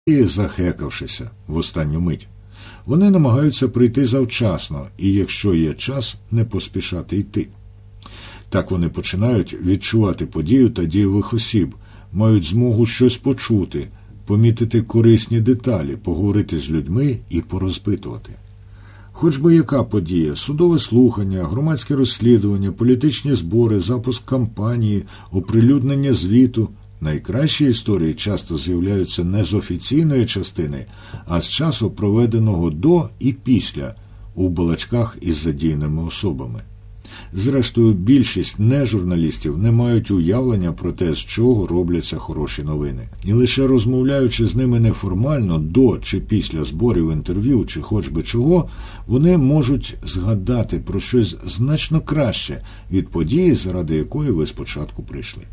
і захекавшися в останню мить. Вони намагаються прийти завчасно, і якщо є час, не поспішати йти. Так вони починають відчувати подію та дієвих осіб, мають змогу щось почути, помітити корисні деталі, поговорити з людьми і порозпитувати. Хоч би яка подія – судове слухання, громадське розслідування, політичні збори, запуск кампанії, оприлюднення звіту – найкращі історії часто з'являються не з офіційної частини, а з часу, проведеного до і після, у балачках із задіяними особами. Зрештою, більшість нежурналістів не мають уявлення про те, з чого робляться хороші новини. І лише розмовляючи з ними неформально до чи після зборів, інтерв'ю чи хоч би чого, вони можуть згадати про щось значно краще від події, заради якої ви спочатку прийшли.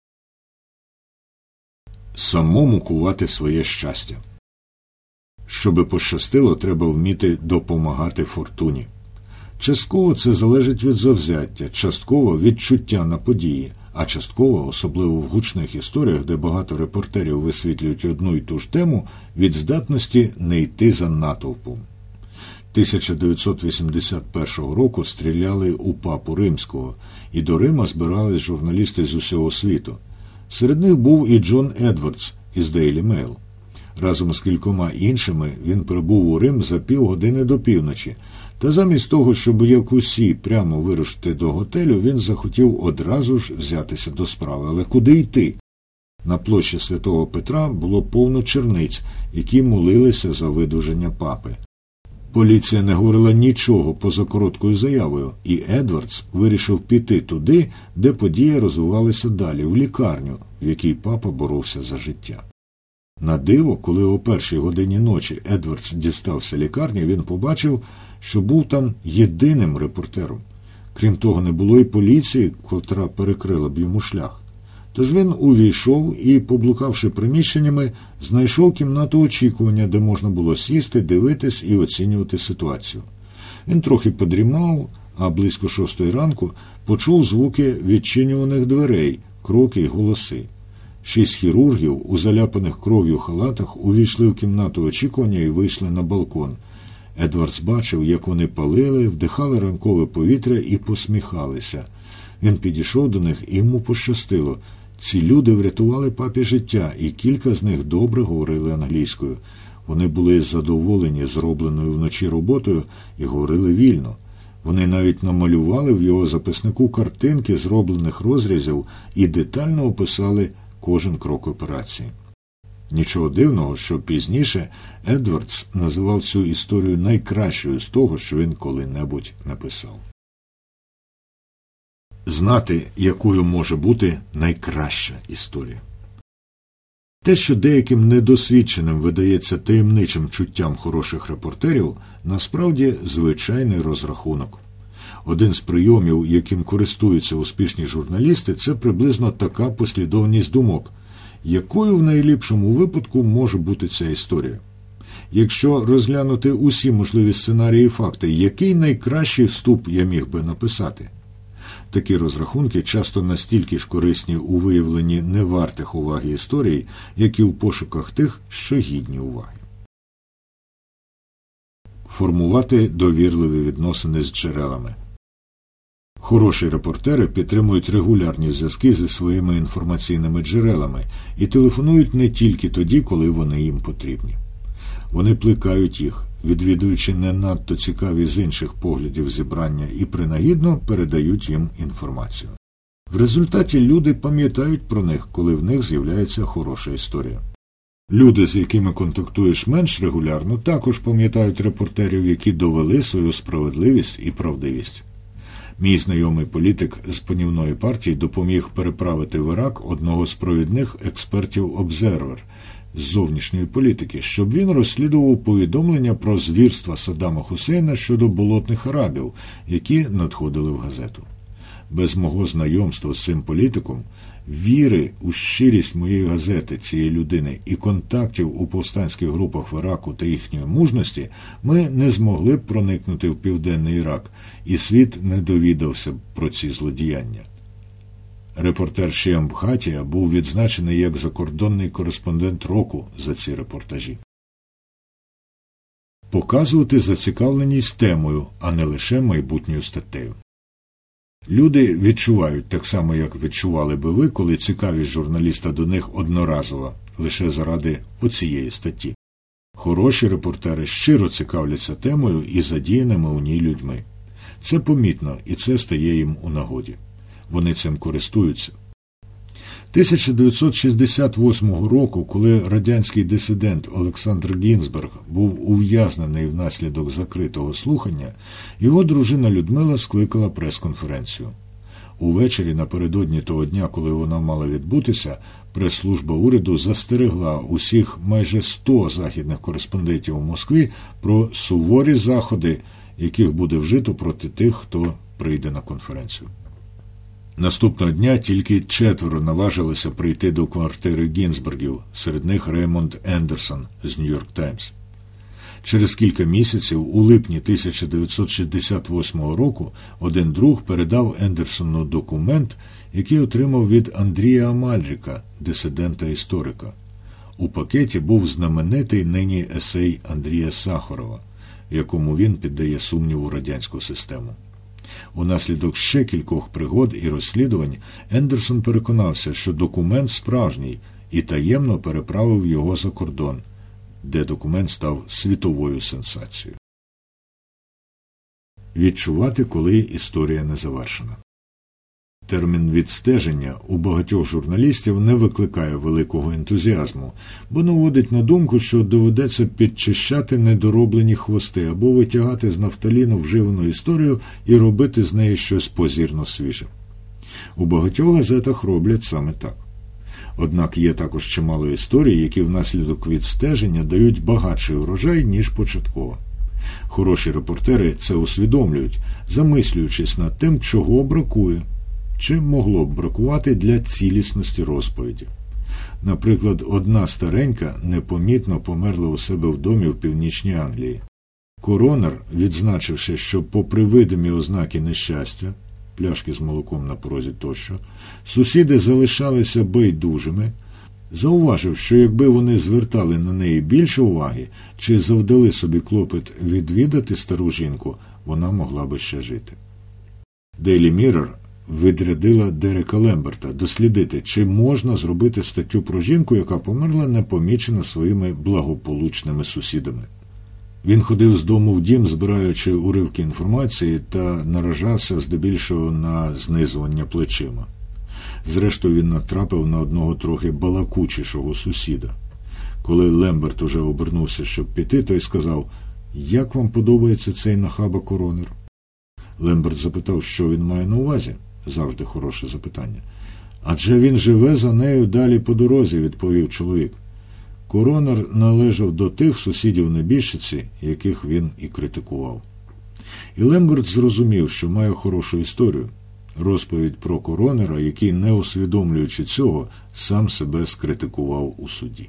Самому кувати своє щастя. Щоби пощастило, треба вміти допомагати фортуні. Частково це залежить від завзяття, частково від чуття на події, а частково, особливо в гучних історіях, де багато репортерів висвітлюють одну й ту ж тему, від здатності не йти за натовпом. 1981 року стріляли у папу Римського, і до Рима збирались журналісти з усього світу. Серед них був і Джон Едвардс із Daily Mail. Разом з кількома іншими він прибув у Рим за півгодини до півночі, та замість того, щоб як усі прямо вирушити до готелю, він захотів одразу ж взятися до справи. Але куди йти? На площі Святого Петра було повно черниць, які молилися за видуження папи. Поліція не говорила нічого поза короткою заявою, і Едвардс вирішив піти туди, де події розвивалися далі, в лікарню, в якій папа боровся за життя. На диво, коли о 1-й годині ночі Едвардс дістався лікарні, він побачив, що був там єдиним репортером. Крім того, не було і поліції, котра перекрила б йому шлях. Тож він увійшов і, поблукавши приміщеннями, знайшов кімнату очікування, де можна було сісти, дивитись і оцінювати ситуацію. Він трохи подрімав, а близько 6-ї ранку почув звуки відчинюваних дверей, кроки й голоси. 6 хірургів у заляпаних кров'ю халатах увійшли в кімнату очікування і вийшли на балкон. Едвардс бачив, як вони палили, вдихали ранкове повітря і посміхалися. Він підійшов до них, і йому пощастило. Ці люди врятували папі життя, і кілька з них добре говорили англійською. Вони були задоволені зробленою вночі роботою і говорили вільно. Вони навіть намалювали в його записнику картинки зроблених розрізів і детально описали кожен крок операції. Нічого дивного, що пізніше Едвардс називав цю історію найкращою з того, що він коли-небудь написав. Знати, якою може бути найкраща історія. Те, що деяким недосвідченим видається таємничим чуттям хороших репортерів, насправді звичайний розрахунок. Один з прийомів, яким користуються успішні журналісти, це приблизно така послідовність думок. Якою в найліпшому випадку може бути ця історія? Якщо розглянути усі можливі сценарії і факти, який найкращий вступ я міг би написати? Такі розрахунки часто настільки ж корисні у виявленні невартих уваги історій, як і у пошуках тих, що гідні уваги. Формувати довірливі відносини з джерелами. Хороші репортери підтримують регулярні зв'язки зі своїми інформаційними джерелами і телефонують не тільки тоді, коли вони їм потрібні. Вони плекають їх, відвідуючи не надто цікаві з інших поглядів зібрання, і принагідно передають їм інформацію. В результаті люди пам'ятають про них, коли в них з'являється хороша історія. Люди, з якими контактуєш менш регулярно, також пам'ятають репортерів, які довели свою справедливість і правдивість. Мій знайомий політик з панівної партії допоміг переправити в Ірак одного з провідних експертів Observer з зовнішньої політики, щоб він розслідував повідомлення про звірства Саддама Хусейна щодо болотних арабів, які надходили в газету. Без мого знайомства з цим політиком, віри у щирість моєї газети, цієї людини, і контактів у повстанських групах в Іраку та їхньої мужності, ми не змогли б проникнути в Південний Ірак, і світ не довідався б про ці злодіяння. Репортер Шіам Бхатія був відзначений як закордонний кореспондент року за ці репортажі. Показувати зацікавленість темою, а не лише майбутньою статтею. Люди відчувають так само, як відчували би ви, коли цікавість журналіста до них одноразова, лише заради оцієї статті. Хороші репортери щиро цікавляться темою і задіяними у ній людьми. Це помітно, і це стає їм у нагоді. Вони цим користуються. 1968 року, коли радянський дисидент Олександр Гінзбург був ув'язнений внаслідок закритого слухання, його дружина Людмила скликала прес-конференцію. Увечері напередодні того дня, коли вона мала відбутися, прес-служба уряду застерегла усіх майже 100 західних кореспондентів у Москві про суворі заходи, яких буде вжито проти тих, хто прийде на конференцію. Наступного дня тільки 4 наважилися прийти до квартири Гінзбургів, серед них Реймонд Ендерсон з «Нью-Йорк Таймс». Через кілька місяців, у липні 1968 року, один друг передав Ендерсону документ, який отримав від Андрія Амальріка, дисидента-історика. У пакеті був знаменитий нині есей Андрія Сахарова, в якому він піддає сумніву радянську систему. Унаслідок ще кількох пригод і розслідувань Ендерсон переконався, що документ справжній, і таємно переправив його за кордон, де документ став світовою сенсацією. Відчувати, коли історія не завершена. Термін «відстеження» у багатьох журналістів не викликає великого ентузіазму, бо наводить на думку, що доведеться підчищати недороблені хвости або витягати з нафталіну вживану історію і робити з неї щось позірно свіже. У багатьох газетах роблять саме так. Однак є також чимало історій, які внаслідок відстеження дають багатший урожай, ніж початково. Хороші репортери це усвідомлюють, замислюючись над тим, чого бракує, чи могло б бракувати для цілісності розповіді. Наприклад, одна старенька непомітно померла у себе в домі в Північній Англії. Коронер, відзначивши, що попри видимі ознаки нещастя, пляшки з молоком на порозі тощо, сусіди залишалися байдужими, зауважив, що якби вони звертали на неї більше уваги, чи завдали собі клопіт відвідати стару жінку, вона могла би ще жити. Daily Mirror відрядила Дерека Лемберта дослідити, чи можна зробити статтю про жінку, яка померла непомічена своїми благополучними сусідами. Він ходив з дому в дім, збираючи уривки інформації, та наражався здебільшого на знизування плечима. Зрештою, він натрапив на одного трохи балакучішого сусіда. Коли Лемберт уже обернувся, щоб піти, той сказав: «Як вам подобається цей нахаба Коронер?» Лемберт запитав, що він має на увазі. Завжди хороше запитання. «Адже він живе за нею далі по дорозі», – відповів чоловік. Коронер належав до тих сусідів небіжчиці, яких він і критикував. І Лемберт зрозумів, що має хорошу історію. Розповідь про коронера, який, не усвідомлюючи цього, сам себе скритикував у суді.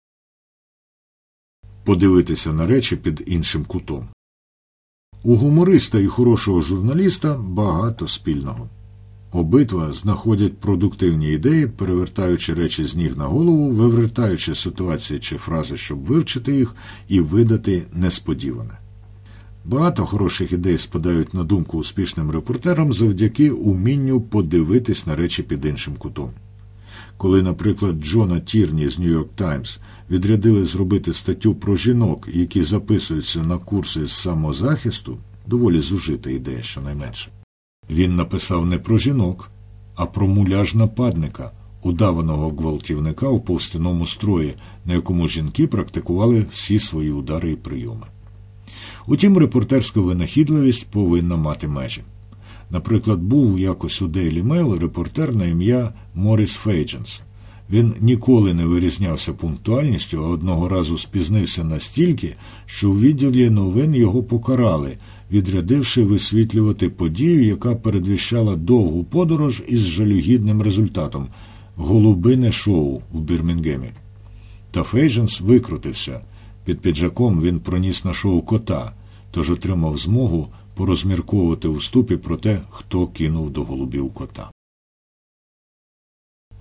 Подивитися на речі під іншим кутом. У гумориста і хорошого журналіста багато спільного. Обидва знаходять продуктивні ідеї, перевертаючи речі з ніг на голову, вивертаючи ситуації чи фрази, щоб вивчити їх і видати несподіване. Багато хороших ідей спадають на думку успішним репортерам завдяки умінню подивитись на речі під іншим кутом. Коли, наприклад, Джона Тірні з «Нью-Йорк Таймс» відрядили зробити статтю про жінок, які записуються на курси з самозахисту, доволі зужита ідея, щонайменше. Він написав не про жінок, а про муляж нападника, удаваного гвалтівника у повстяному строї, на якому жінки практикували всі свої удари і прийоми. Утім, репортерська винахідливість повинна мати межі. Наприклад, був якось у Daily Mail репортер на ім'я Моріс Фейдженс. Він ніколи не вирізнявся пунктуальністю, а одного разу спізнився настільки, що у відділі новин його покарали, відрядивши висвітлювати подію, яка передвіщала довгу подорож із жалюгідним результатом – голубине шоу в Бірмінгемі. Та Фейдженс викрутився. Під піджаком він проніс на шоу кота, тож отримав змогу порозмірковувати у вступі про те, хто кинув до голубів кота.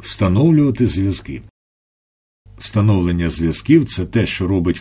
Встановлювати зв'язки. Встановлення зв'язків – це те, що робить